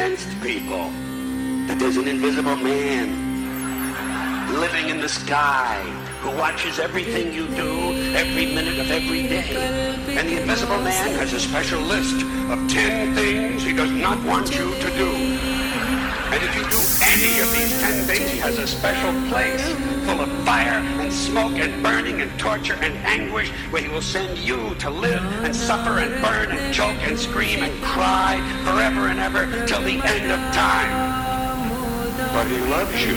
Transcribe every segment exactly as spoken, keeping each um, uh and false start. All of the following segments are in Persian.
against people. That there's an invisible man living in the sky who watches everything you do every minute of every day. And the invisible man has a special list of ten things he does not want you to do. And if you do any of these ten things, he has a special place full of fire and smoke and burning and torture and anguish where he will send you to live and suffer and burn and choke and scream and cry forever and ever till the end of time. But he loves you.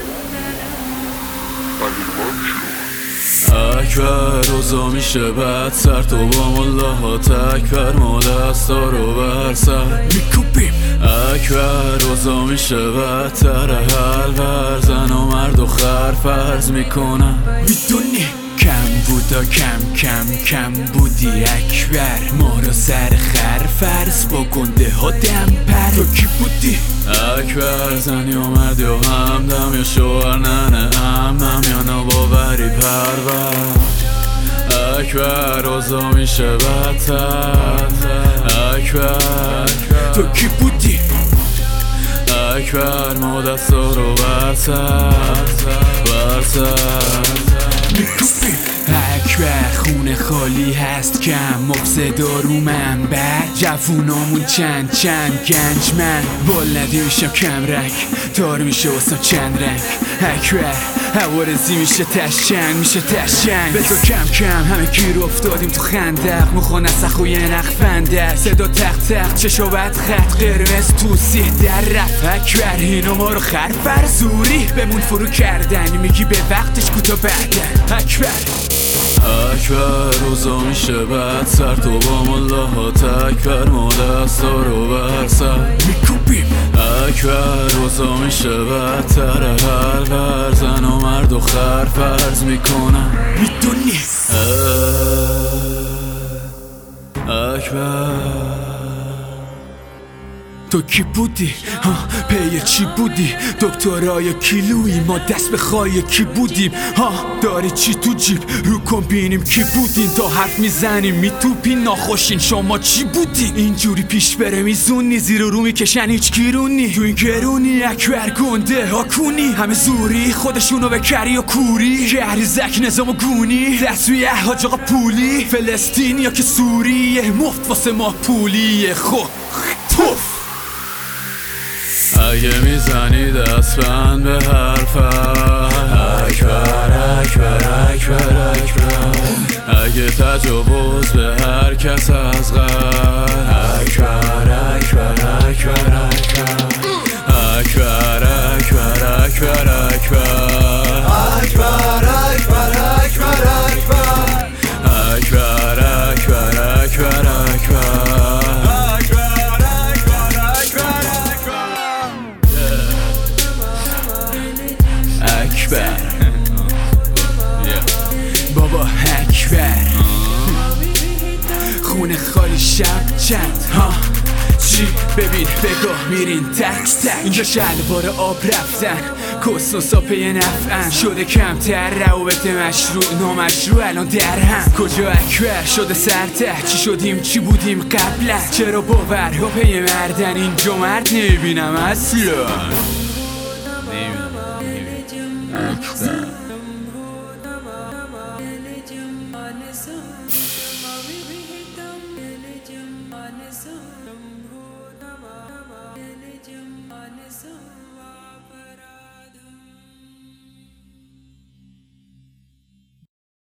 But he loves you. اکبر روزا میشه بدتر تو با ملاحات اکبر ما دستا رو بر سر میکوبیم. اکبر روزا میشه بدتر حل بر زن و مرد و خر فرض میکنم. میدونی کم بودا کم کم کم بودی اکبر ما رو سر خر فرض با گنده ها دم پر. تو کی بودی؟ اکبر زنی و مردی و همدم یا شوهر ننه امم یا نباوری پرور. اکبر روزا میشه بدتر. اکبر تو کی بودی؟ اکبر ما دستا رو برسر برسر میکوبیم. اکبر خونه خالی هست کم مبصدا رو منبر جوونامون چند چند گنج من بال ندیشم کم رک تار میشه واسم چند رنگ. اکبر حوارزی میشه تشنگ میشه تشنگ. به تو کم کم همه گیر افتادیم تو خندق مخو نسخ و یه نخ فندق صدا تق تق چشا بد خط قرمز تو سیه در رفت. اکبر اینو ما رو خرفر زوری بمون فرو کردن میگی به وقتش کوتا بعدن. اکبر اکبر روزا میشه بدتر تو با ملاحات اکبر ما دستا رو بر سر میکوبیم. اکبر روزا میشه بدتر حل بر زن و مرد و خر فرض میکنم. میدونی اکبر تو کی بودی؟ ها پی چی بودی؟ دکترای کیلویی ما دست به خواهی کی بودیم؟ ها داری چی تو جیب رو کن بینیم کی بودین؟ تا حرف میزنیم میتوپین ناخوشین شما چی بودین؟ اینجوری پیش بره میزونی زیر رو میکشن هیچ گیرونی تو این گرونی. اکبر گنده ها کونی همه زوری خودشونو به کری و کوری شهری زک نظام و گونی دستوی حاج آقا پولی فلسطینی یا که سوریه مفت واسه ما پولیه. خو توف اگه میزنی دست بند به حرفم اکبر اکبر اکبر اکبر اگه تجاوز به هر کس از غر اکبر اکبر اکبر اکبر اکبر اکبر اکبر اکبر اکبر اکبر اکبر اکبر اکبر اکبر اکبر اکبر بابا اکبر خونه خالی شب چند ها چی ببین بگاه میرین تک تک اینجا شلوار آب رفتن کس و ساپه نفعن شده کمتر روابط مشروع نامشروع الان در هم کجا اکبر شده سرته چی شدیم چی بودیم قبلا چرا باورها پی مردن اینجا مرد نمیبینم اصلا نمیبینم اکبر